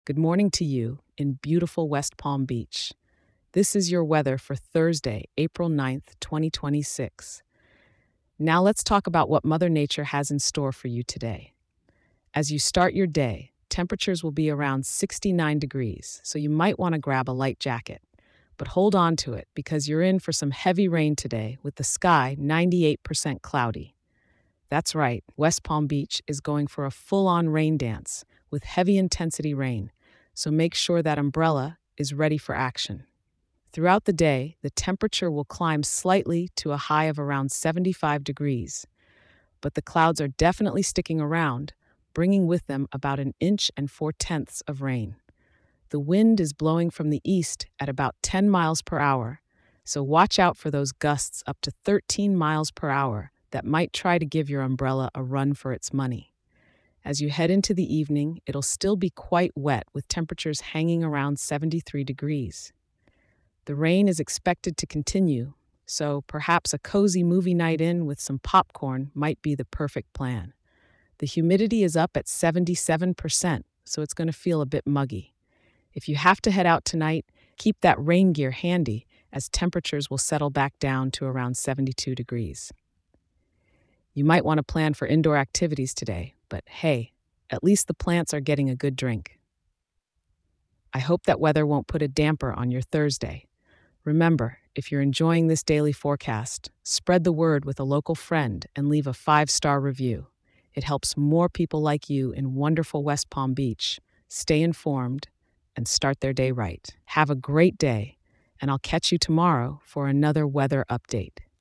Good morning to you in beautiful West Palm Beach. This is your weather for Thursday, April 9th, 2026. Now let's talk about what Mother Nature has in store for you today. As you start your day, temperatures will be around 69 degrees, so you might want to grab a light jacket. But hold on to it because you're in for some heavy rain today with the sky 98% cloudy. That's right, West Palm Beach is going for a full-on rain dance with heavy intensity rain, so make sure that umbrella is ready for action. Throughout the day, the temperature will climb slightly to a high of around 75 degrees, but the clouds are definitely sticking around, bringing with them about an inch and 4/10 of rain. The wind is blowing from the east at about 10 miles per hour, so watch out for those gusts up to 13 miles per hour that might try to give your umbrella a run for its money. As you head into the evening, it'll still be quite wet with temperatures hanging around 73 degrees. The rain is expected to continue, so perhaps a cozy movie night in with some popcorn might be the perfect plan. The humidity is up at 77%, so it's going to feel a bit muggy. If you have to head out tonight, keep that rain gear handy as temperatures will settle back down to around 72 degrees. You might want to plan for indoor activities today, but hey, at least the plants are getting a good drink. I hope that weather won't put a damper on your Thursday. Remember, if you're enjoying this daily forecast, spread the word with a local friend and leave a 5-star review. It helps more people like you in wonderful West Palm Beach stay informed and start their day right. Have a great day, and I'll catch you tomorrow for another weather update.